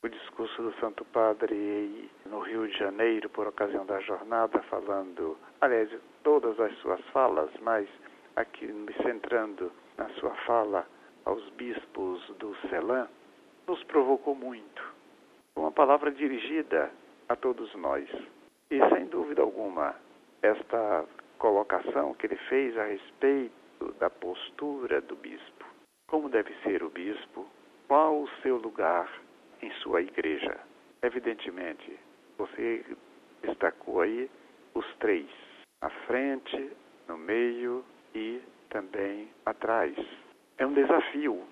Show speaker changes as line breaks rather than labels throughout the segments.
o discurso do Santo Padre no Rio de Janeiro, por ocasião da jornada, falando, aliás, todas as suas falas, mas aqui me centrando na sua fala aos bispos do Ceilã, nos provocou muito. Uma palavra dirigida a todos nós. E, sem dúvida alguma, esta colocação que ele fez a respeito da postura do bispo. Como deve ser o bispo? Qual o seu lugar em sua igreja? Evidentemente, você destacou aí os três: à frente, no meio e também atrás. É um desafio.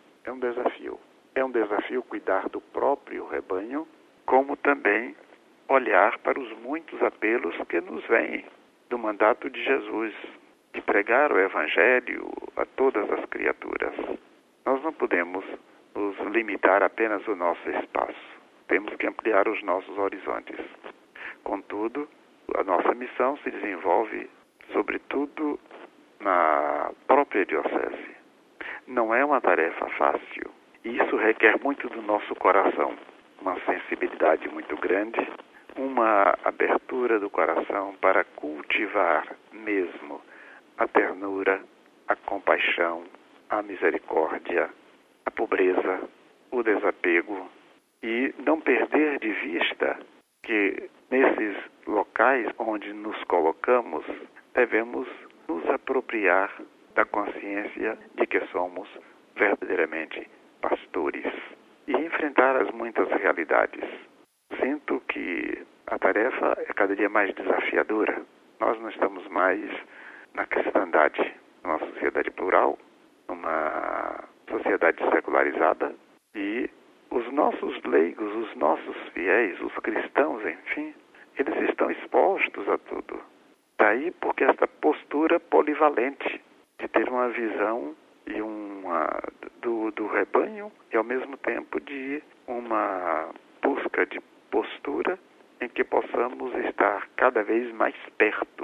É um desafio cuidar do próprio rebanho, como também olhar para os muitos apelos que nos vêm do mandato de Jesus, de pregar o Evangelho a todas as criaturas. Nós não podemos nos limitar apenas ao nosso espaço. Temos que ampliar os nossos horizontes. Contudo, a nossa missão se desenvolve, sobretudo, na própria diocese. Não é uma tarefa fácil. E isso requer muito do nosso coração. Uma sensibilidade muito grande, uma abertura do coração para cultivar mesmo a ternura, a compaixão, a misericórdia, a pobreza, o desapego e não perder de vista que nesses locais onde nos colocamos devemos nos apropriar da consciência de que somos verdadeiramente pastores e enfrentar as muitas realidades. Sinto que a tarefa é cada dia mais desafiadora. Nós não estamos mais na cristandade, numa sociedade plural, numa sociedade secularizada, e os nossos leigos, os nossos fiéis, os cristãos, enfim, eles estão expostos a tudo. Daí porque esta postura polivalente de ter uma visão e do rebanho e ao mesmo tempo de uma busca de postura em que possamos estar cada vez mais perto